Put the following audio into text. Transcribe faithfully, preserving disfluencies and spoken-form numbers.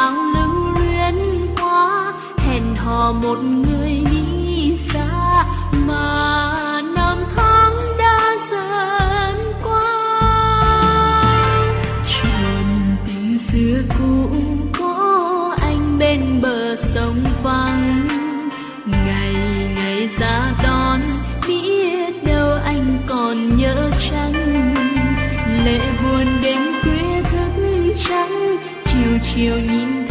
nào lưu luyến quá, hẹn hò một người đi xa mà năm tháng đã dần qua. Chuyện tình xưa cũ có anh bên bờ sông vắng, ngày ngày ra đón biết đâu anh còn nhớ chăng. Lệ buồn đêm khuya thức trắng, chiều chiều nhìn